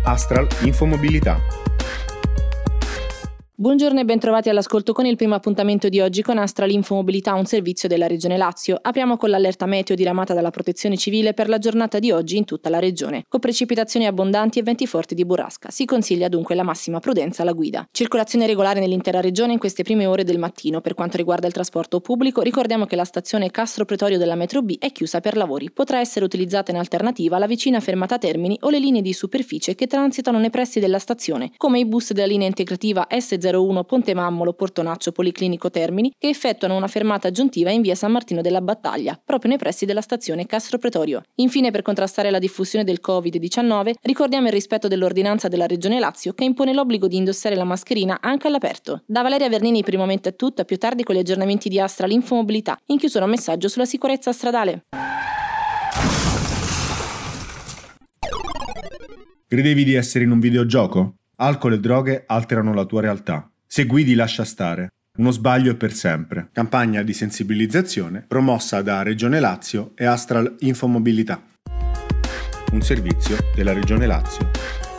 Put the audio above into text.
Astral Infomobilità. Buongiorno e bentrovati all'ascolto con il primo appuntamento di oggi con Astral Infomobilità, un servizio della Regione Lazio. Apriamo con l'allerta meteo diramata dalla Protezione Civile per la giornata di oggi in tutta la regione, con precipitazioni abbondanti e venti forti di burrasca. Si consiglia dunque la massima prudenza alla guida. Circolazione regolare nell'intera regione in queste prime ore del mattino. Per quanto riguarda il trasporto pubblico, ricordiamo che la stazione Castro Pretorio della metro B è chiusa per lavori. Potrà essere utilizzata in alternativa la vicina fermata Termini o le linee di superficie che transitano nei pressi della stazione, come i bus della linea integrativa S01 Ponte Mammolo Portonaccio Policlinico Termini, che effettuano una fermata aggiuntiva in via San Martino della Battaglia, proprio nei pressi della stazione Castro Pretorio. Infine, per contrastare la diffusione del Covid-19, ricordiamo il rispetto dell'ordinanza della Regione Lazio che impone l'obbligo di indossare la mascherina anche all'aperto. Da Valeria Vernini per il momento è tutto, a più tardi con gli aggiornamenti di Astral Infomobilità. In chiusura un messaggio sulla sicurezza stradale. Credevi di essere in un videogioco? Alcol e droghe alterano la tua realtà. Se guidi lascia stare. Uno sbaglio è per sempre. Campagna di sensibilizzazione promossa da Regione Lazio e Astral Infomobilità. Un servizio della Regione Lazio.